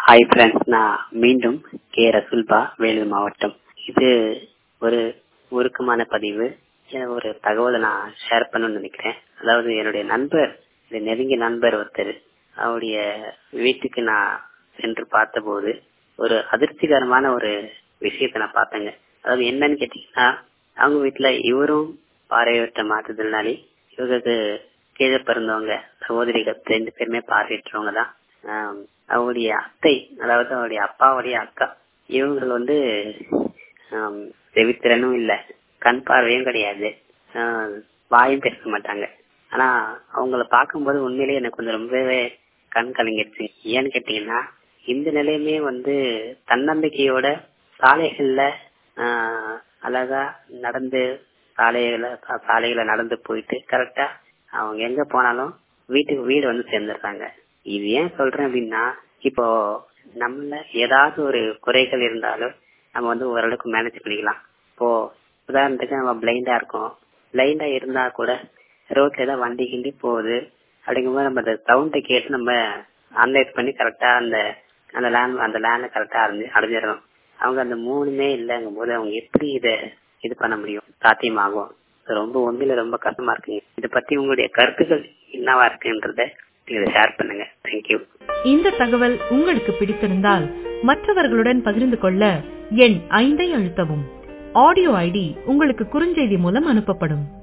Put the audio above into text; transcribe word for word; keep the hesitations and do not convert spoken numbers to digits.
Hi friends, நான் மீண்டும் K ரசுல்பா, Vellore மாவட்டம். இது ஒரு உருக்கமான பதிவு. ஒரு தகவலை நான் ஷேர் பண்ணணும்னு நினைக்கிறேன். அதாவது என்னுடைய நண்பர், நெருங்கிய நண்பர் ஒருத்தர், அவருடைய வீட்டுக்கு நான் சென்று பார்த்தபோது ஒரு அதிர்ச்சிகரமான ஒரு விஷயத்த நான் பார்த்தேங்க. அதாவது என்னன்னு கேட்டீங்கன்னா, அவங்க வீட்டுல இவரும் பார்வையற்ற மாற்றுத்திறனாளி, இவருக்கு கீழே பிறந்தவங்க சகோதரிகள் ரெண்டு பேருமே பார்வையற்றவங்க தான். அவருடைய அத்தை, அதாவது அவருடைய அப்பாவுடைய அக்கா, இவங்க வந்து செவித்திறனும் இல்ல, கண் பார்வையும் கிடையாது, வாயும் பேச மாட்டாங்க. ஆனா அவங்கள பார்க்கும்போது உண்மையிலேயே எனக்கு கொஞ்சம் ரொம்பவே கண் கலங்கிடுச்சு. ஏன்னு கேட்டீங்கன்னா, இந்த நிலையுமே வந்து தன்னம்பிக்கையோட சாலைகள்ல ஆஹ் அழகா நடந்து சாலைகளை சாலைகளை நடந்து போயிட்டு கரெக்டா அவங்க எங்க போனாலும் வீட்டுக்கு வீடு வந்து சேர்ந்துடுறாங்க. இது ஏன் சொல்றேன் அப்படின்னா, இப்போ நம்மள ஏதாவது ஒரு குறைகள் இருந்தாலும் நம்ம வந்து ஓரளவுக்கு மேனேஜ் பண்ணிக்கலாம். இப்போ உதாரணத்துக்கு நம்ம பிளைண்டா இருக்கோம், பிளைண்டா இருந்தா கூட ரோட்ல ஏதாவது வண்டி கிண்டி போகுது அப்படிங்கும்போது நம்ம அந்த சவுண்டை கேட்டு நம்ம அனலைஸ் பண்ணி கரெக்டா அந்த அந்த லேண்ட் அந்த லேண்ட கரெக்டா அடைஞ்சு அடைஞ்சிடறோம். அவங்க அந்த மூணுமே இல்லைங்கும் போது அவங்க எப்படி இதை இது பண்ண முடியும், சாத்தியமாகும்? ரொம்ப உண்மையில ரொம்ப கஷ்டமா இருக்குங்க. இதை பத்தி உங்களுடைய கருத்துக்கள் என்னவா இருக்குன்றத இதை ஷேர் பண்ணுங்க. தேங்க்யூ. இந்த தகவல் உங்களுக்கு பிடித்திருந்தால் மற்றவர்களுடன் பகிர்ந்து கொள்ள எண் ஐந்தை அழுத்தவும். ஆடியோ ஐடி உங்களுக்கு குறுஞ்செய்தி மூலம் அனுப்பப்படும்.